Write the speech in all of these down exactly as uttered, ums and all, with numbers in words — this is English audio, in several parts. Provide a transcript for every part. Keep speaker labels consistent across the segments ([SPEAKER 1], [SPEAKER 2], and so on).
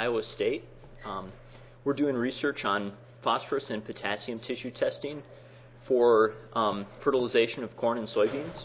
[SPEAKER 1] Iowa State. Um, we're doing research on phosphorus and potassium tissue testing for um, fertilization of corn and soybeans.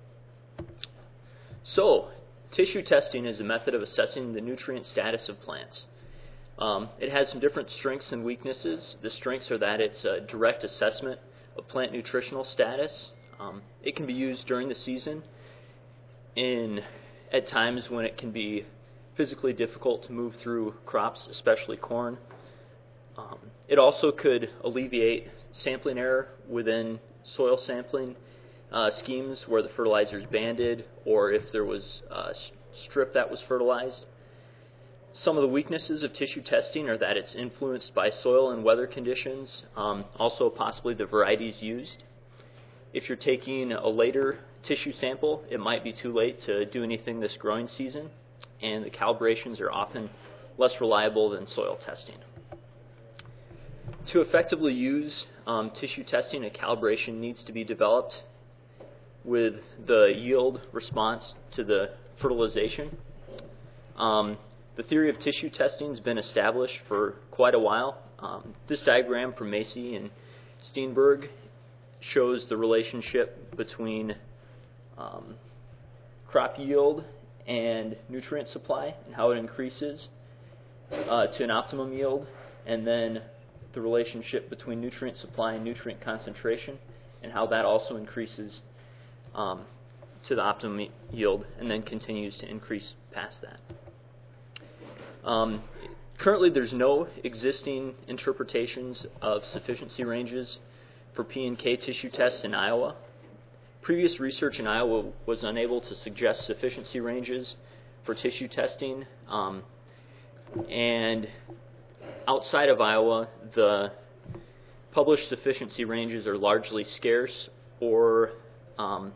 [SPEAKER 1] So, tissue testing is a method of assessing the nutrient status of plants. Um, it has some different strengths and weaknesses. The strengths are that it's a direct assessment of plant nutritional status. Um, it can be used during the season in at times when it can be physically difficult to move through crops, especially corn. Um, it also could alleviate sampling error within soil sampling uh, schemes where the fertilizer is banded or if there was a strip that was fertilized. Some of the weaknesses of tissue testing are that it's influenced by soil and weather conditions, um, also possibly the varieties used. If you're taking a later tissue sample, it might be too late to do anything this growing season, and the calibrations are often less reliable than soil testing. To effectively use um, tissue testing, a calibration needs to be developed with the yield response to the fertilization. Um, the theory of tissue testing has been established for quite a while. Um, this diagram from Macy and Steenberg shows the relationship between um, crop yield and nutrient supply and how it increases uh, to an optimum yield, and then the relationship between nutrient supply and nutrient concentration and how that also increases um, to the optimum yield and then continues to increase past that. Um, currently there's no existing interpretations of sufficiency ranges for P and K tissue tests in Iowa. Previous research in Iowa was unable to suggest sufficiency ranges for tissue testing, um, and outside of Iowa, the published sufficiency ranges are largely scarce or um,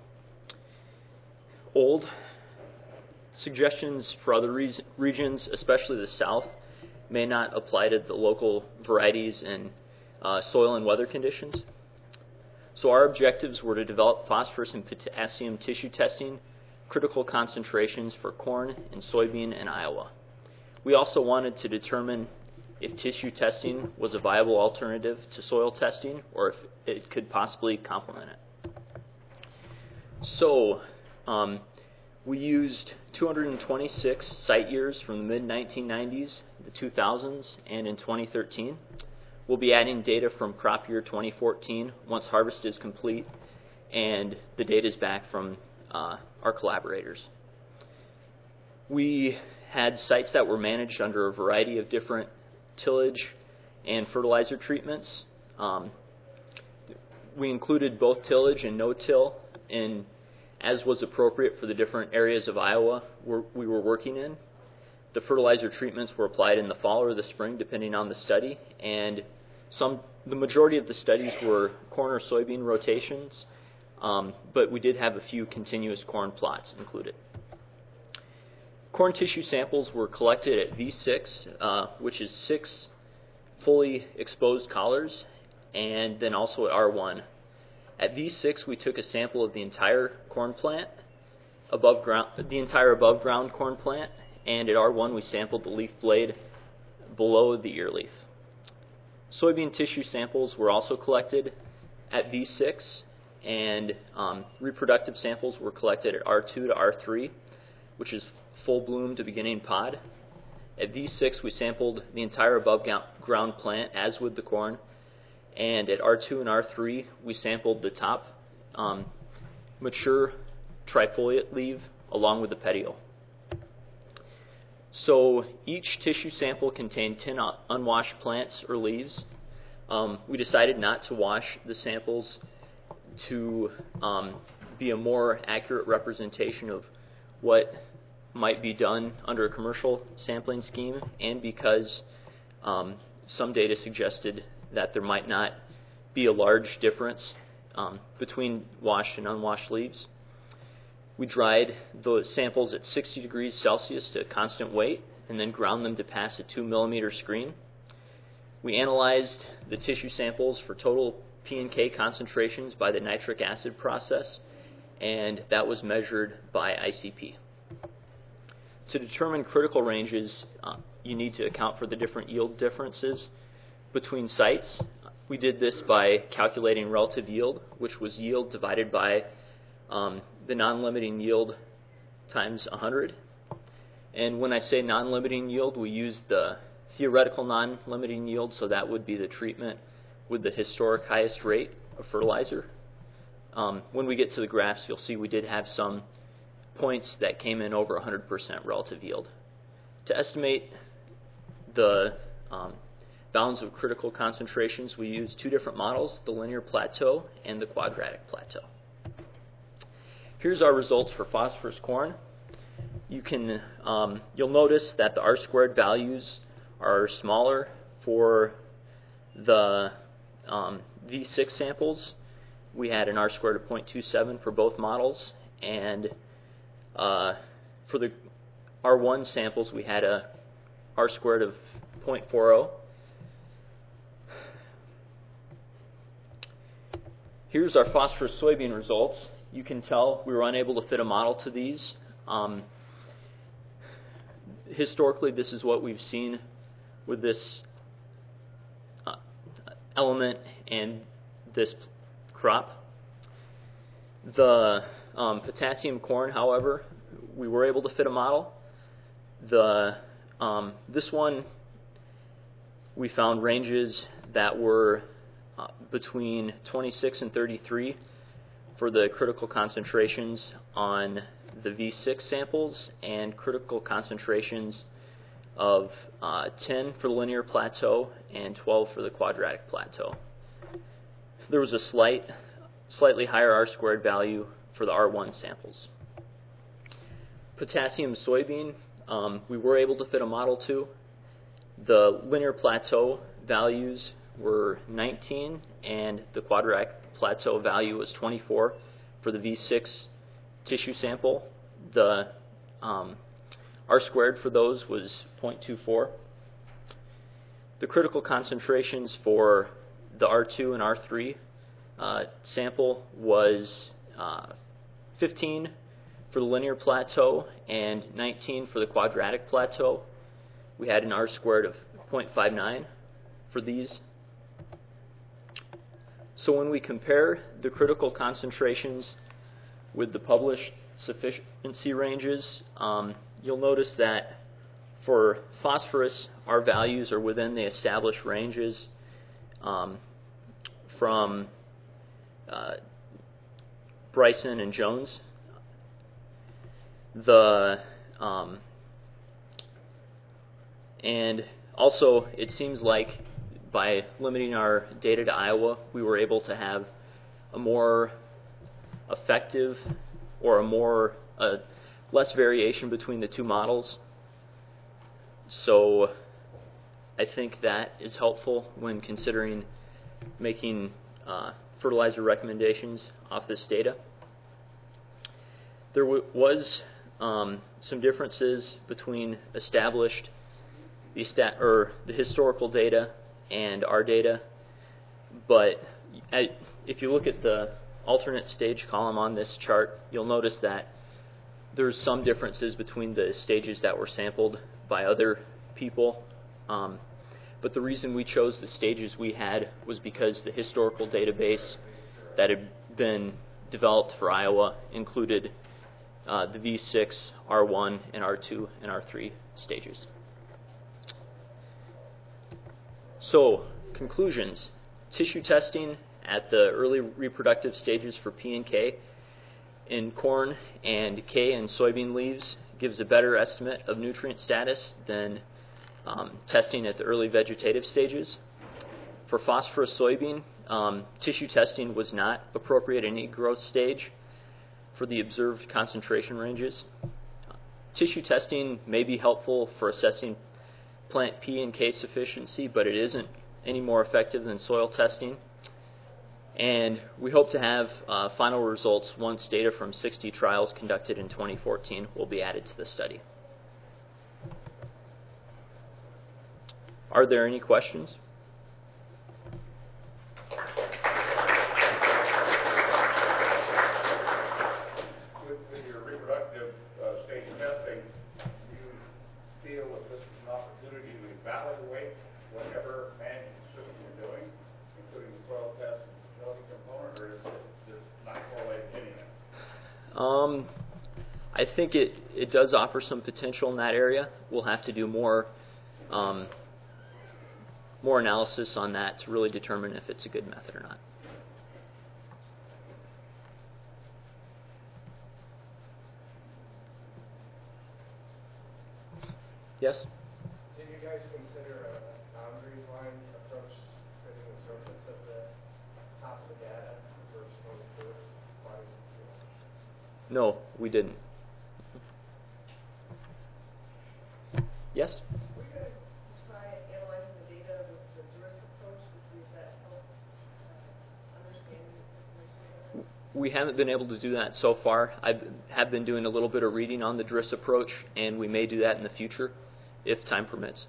[SPEAKER 1] old. Suggestions for other re- regions, especially the South, may not apply to the local varieties and uh, soil and weather conditions. So our objectives were to develop phosphorus and potassium tissue testing, critical concentrations for corn and soybean in Iowa. We also wanted to determine if tissue testing was a viable alternative to soil testing or if it could possibly complement it. So um, we used two hundred twenty-six site years from the mid nineteen nineties, the two thousands, and in twenty thirteen. We'll be adding data from crop year twenty fourteen once harvest is complete and the data is back from uh, our collaborators. We had sites that were managed under a variety of different tillage and fertilizer treatments. Um, we included both tillage and no-till in as was appropriate for the different areas of Iowa we're, we were working in. The fertilizer treatments were applied in the fall or the spring, depending on the study, and some the majority of the studies were corn or soybean rotations, um, but we did have a few continuous corn plots included. Corn tissue samples were collected at V six, uh, which is six fully exposed collars, and then also at R one. At V six, we took a sample of the entire corn plant, above ground, the entire above ground corn plant, and at R one we sampled the leaf blade below the ear leaf. Soybean tissue samples were also collected at V six, and um, reproductive samples were collected at R two to R three, which is full bloom to beginning pod. At V six, we sampled the entire above ground plant, as with the corn, and at R two and R three, we sampled the top um, mature trifoliate leaf along with the petiole. So each tissue sample contained ten unwashed plants or leaves. Um, we decided not to wash the samples to um, be a more accurate representation of what might be done under a commercial sampling scheme, and because um, some data suggested that there might not be a large difference um, between washed and unwashed leaves. We dried those samples at sixty degrees Celsius to constant weight and then ground them to pass a two millimeter screen. We analyzed the tissue samples for total P and K concentrations by the nitric acid process, and that was measured by I C P. To determine critical ranges, uh, you need to account for the different yield differences between sites. We did this by calculating relative yield, which was yield divided by um, the non-limiting yield times one hundred. And when I say non-limiting yield, we use the theoretical non-limiting yield, so that would be the treatment with the historic highest rate of fertilizer. Um, when we get to the graphs, you'll see we did have some points that came in over one hundred percent relative yield. To estimate the um, bounds of critical concentrations, we use two different models, the linear plateau and the quadratic plateau. Here's our results for phosphorus corn. You can, um, you'll notice that the R squared values are smaller for the um, V six samples. We had an R squared of zero point two seven for both models, and uh, for the R one samples we had a R squared of zero point four zero. Here's our phosphorus soybean results. You can tell we were unable to fit a model to these. Um, historically, this is what we've seen with this uh, element and this crop. The um, potassium corn, however, we were able to fit a model. The um, this one, we found ranges that were uh, between twenty-six and thirty-three for the critical concentrations on the V six samples, and critical concentrations of uh, ten for the linear plateau and twelve for the quadratic plateau. There was a slight, slightly higher R squared value for the R one samples. Potassium soybean, um, we were able to fit a model to. The linear plateau values were nineteen, and the quadratic plateau value was twenty-four for the V six tissue sample. The um, R squared for those was zero point two four. The critical concentrations for the R two and R three uh, sample was uh, fifteen for the linear plateau and nineteen for the quadratic plateau. We had an R squared of zero point five nine for these. So when we compare the critical concentrations with the published sufficiency ranges, um, you'll notice that for phosphorus, our values are within the established ranges um, from uh, Bryson and Jones. The um, and also, it seems like by limiting our data to Iowa, we were able to have a more effective or a more uh, less variation between the two models. So I think that is helpful when considering making uh, fertilizer recommendations off this data. There w was um, some differences between established the stat or the historical data and our data, but at, if you look at the alternate stage column on this chart, you'll notice that there's some differences between the stages that were sampled by other people. Um, but the reason we chose the stages we had was because the historical database that had been developed for Iowa included uh, the V six, R one, and R two and R three stages. So, conclusions. Tissue testing at the early reproductive stages for P and K in corn and K in soybean leaves gives a better estimate of nutrient status than um, testing at the early vegetative stages. For phosphorus soybean, um, tissue testing was not appropriate at any growth stage for the observed concentration ranges. Tissue testing may be helpful for assessing plant P and K sufficiency, but it isn't any more effective than soil testing. And we hope to have uh, final results once data from sixty trials conducted in twenty fourteen will be added to the study. Are there any questions?
[SPEAKER 2] With, with your reproductive uh, stage testing, do you feel that this is an opportunity evaluate whatever management you're doing, including the soil test and fertility component, or is it just not correlated to anything?
[SPEAKER 1] Um, I think it, it does offer some potential in that area. We'll have to do more um, more analysis on that to really determine if it's a good method or not. Yes?
[SPEAKER 3] Did you guys consider a boundary line approach fitting the surface of the top of the data versus going first? Why did you do that?
[SPEAKER 1] No, we didn't. Yes?
[SPEAKER 4] We're going to try analyzing the data with the DURIST approach to see if that helps uh, understand the information better.
[SPEAKER 1] We haven't been able to do that so far. I have been doing a little bit of reading on the DRIS approach, and we may do that in the future if time permits.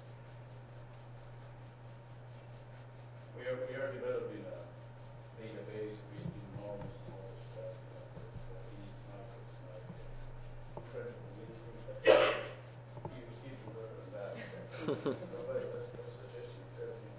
[SPEAKER 2] We are, we are developing a database reading norms and all this stuff, uh, for these markets, like uh, critical listings, but you see the word of that. Nobody, let's, let's suggest you tell me.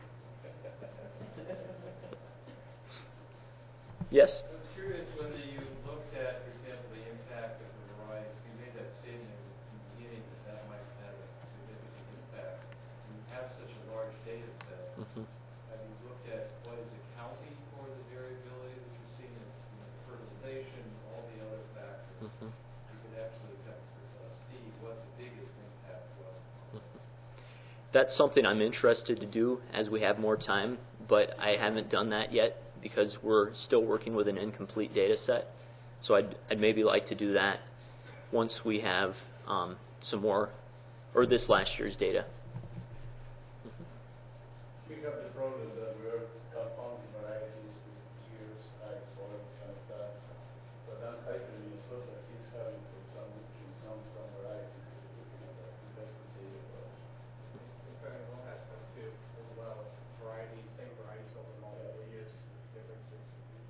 [SPEAKER 1] Yes?
[SPEAKER 5] I was curious whether you looked at, for example, the impact of the varieties. You made that statement in the beginning that that might have a significant impact. When you have such a large data set,
[SPEAKER 1] Mm-hmm.
[SPEAKER 5] have you looked at what is accounting for the variability that you're seeing as you know, fertilization, all the other factors?
[SPEAKER 1] Mm-hmm.
[SPEAKER 5] You could actually kind of uh, see what the biggest impact was.
[SPEAKER 1] That's something I'm interested to do as we have more time, but I haven't done that yet because we're still working with an incomplete data set. So I'd, I'd maybe like to do that once we have um, some more, or this last year's data.
[SPEAKER 2] We have the problem that we are uh, founding varieties with years, high soil, kind of that. But then Kaiser Minnesota, he's having, for example, in some, some varieties, looking at the investment data for us.
[SPEAKER 3] Depending on that stuff too, as well. Varieties, same varieties over multiple years, differences.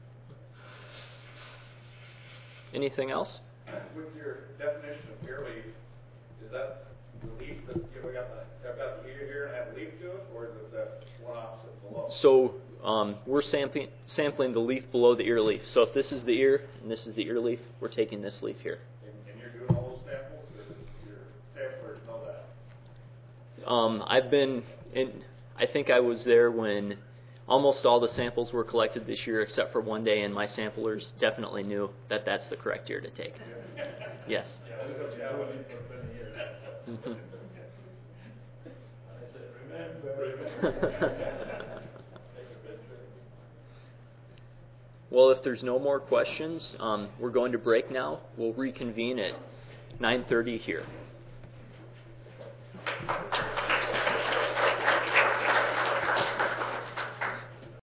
[SPEAKER 1] Anything else?
[SPEAKER 2] With your definition of ear leaf, is that the leaf that you know, got the, I've got the ear here and have a leaf to it, or is it the one opposite below?
[SPEAKER 1] So um, we're sampling, sampling the leaf below the ear leaf. So if this is the ear and this is the ear leaf, we're taking this leaf here.
[SPEAKER 2] And, and you're doing all those samples, or your samplers know that?
[SPEAKER 1] Um, I've been in, I think I was there when almost all the samples were collected this year except for one day, and my samplers definitely knew that that's the correct year to take. Yes.
[SPEAKER 2] Yeah, because you have one for twenty years.
[SPEAKER 1] Mhm.
[SPEAKER 2] I said, remember.
[SPEAKER 1] Well, if there's no more questions, um, we're going to break now. We'll reconvene at nine thirty here.